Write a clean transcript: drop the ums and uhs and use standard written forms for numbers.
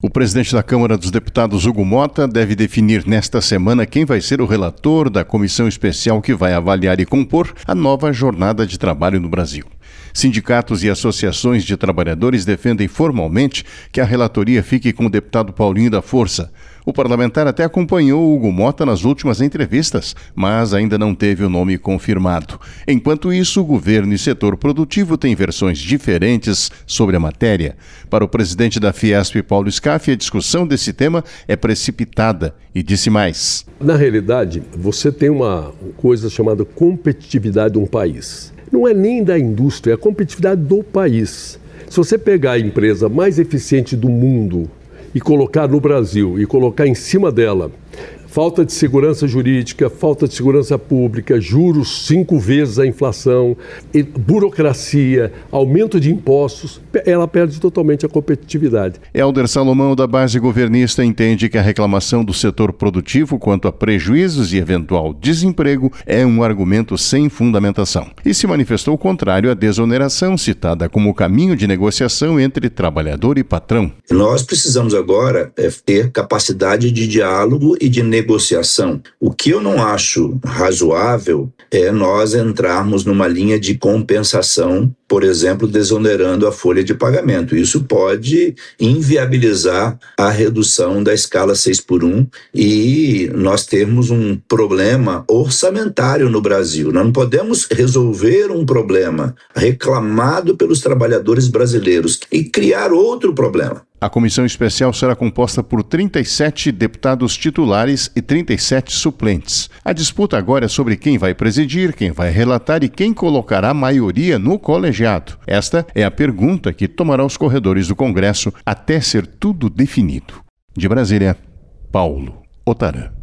O presidente da Câmara dos Deputados, Hugo Motta, deve definir nesta semana quem vai ser o relator da comissão especial que vai avaliar e compor a nova jornada de trabalho no Brasil. Sindicatos e associações de trabalhadores defendem formalmente que a relatoria fique com o deputado Paulinho da Força. O parlamentar até acompanhou Hugo Motta nas últimas entrevistas, mas ainda não teve o nome confirmado. Enquanto isso, o governo e setor produtivo têm versões diferentes sobre a matéria. Para o presidente da Fiesp, Paulo Scaff, a discussão desse tema é precipitada e disse mais. Na realidade, você tem uma coisa chamada competitividade de um país. Não é nem da indústria, é a competitividade do país. Se você pegar a empresa mais eficiente do mundo e colocar no Brasil, e colocar em cima dela falta de segurança jurídica, falta de segurança pública, juros 5 vezes a inflação, burocracia, aumento de impostos, ela perde totalmente a competitividade. Helder Salomão, da base governista, entende que a reclamação do setor produtivo quanto a prejuízos e eventual desemprego é um argumento sem fundamentação. E se manifestou contrário à desoneração citada como caminho de negociação entre trabalhador e patrão. Nós precisamos agora ter capacidade de diálogo e de negociação. O que eu não acho razoável é nós entrarmos numa linha de compensação, por exemplo, desonerando a folha de pagamento. Isso pode inviabilizar a redução da escala 6x1 e nós termos um problema orçamentário no Brasil. Nós não podemos resolver um problema reclamado pelos trabalhadores brasileiros e criar outro problema. A comissão especial será composta por 37 deputados titulares e 37 suplentes. A disputa agora é sobre quem vai presidir, quem vai relatar e quem colocará a maioria no colegiado. Esta é a pergunta que tomará os corredores do Congresso até ser tudo definido. De Brasília, Paulo Otarã.